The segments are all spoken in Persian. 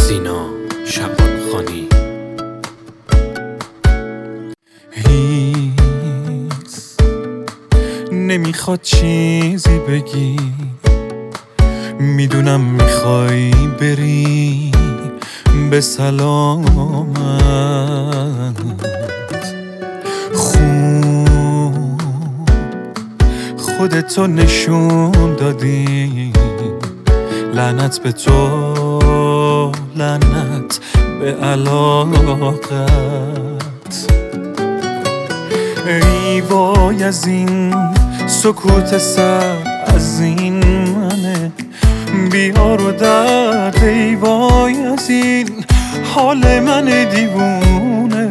سینا شعبانخانی. هیس نمیخواد چیزی بگی، میدونم میخوای بری به سلامت. خوب خودتو نشون دادی، لعنت به تو، لعنت به علاقت. ای وای از این سکوت سر، از این منه بیار و درد. ای وای از این حال من دیوونه.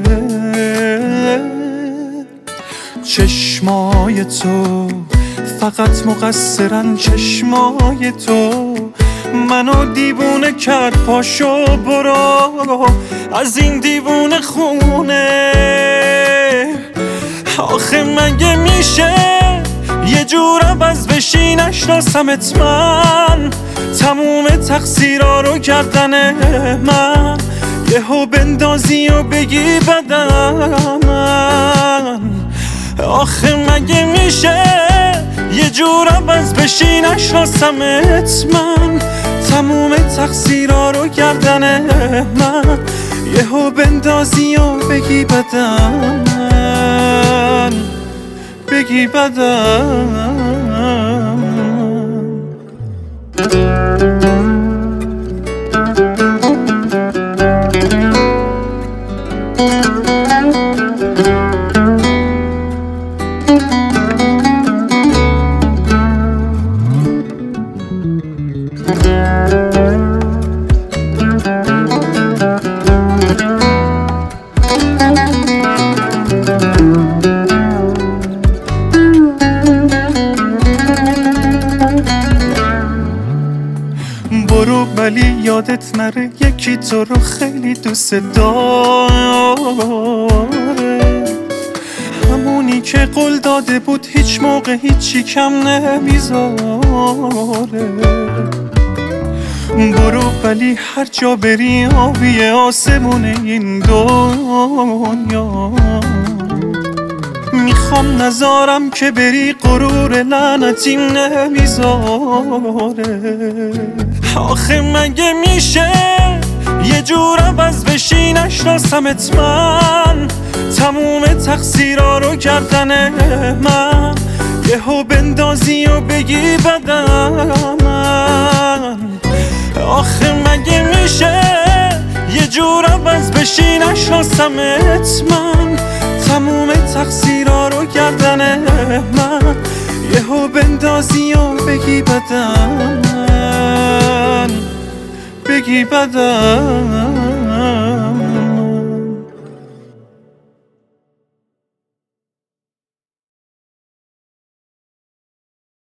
چشمای تو فقط مقصرن، چشمای تو منو دیوونه کرد. پاشو برو از این دیوونه خونه. آخه مگه میشه یه جور عوض بشی نشناسمت من؟ تموم تقصیرها رو گردن من، یهو بندازی و بگی بدم من. آخه مگه میشه یه جور عوض بشی نشناسمت من؟ تموم تقصیرها رو گردن من، یهو بندازی و بگی بدم من، بگی بدم. برو ولی یادت نره یکی تو رو خیلی دوست داره، همونی که قول داده بود هیچ موقع هیچی کم نمیذاره. برو ولی هر جا بری آبی آسمون این دنیا. میخوام نذارم که بری غرور لعنتیم نمیذاره. آخه مگه میشه یه جور عوض بشی نشناسمت من؟ تموم تقصیرها رو گردن من، یهو بندازی و بگی بدم من. آخه مگه میشه یه جور عوض بشی نشناسمت من؟ تموم تقصیرها رو گردن من، یهو بندازی و بگی بدم من، بگی بدم.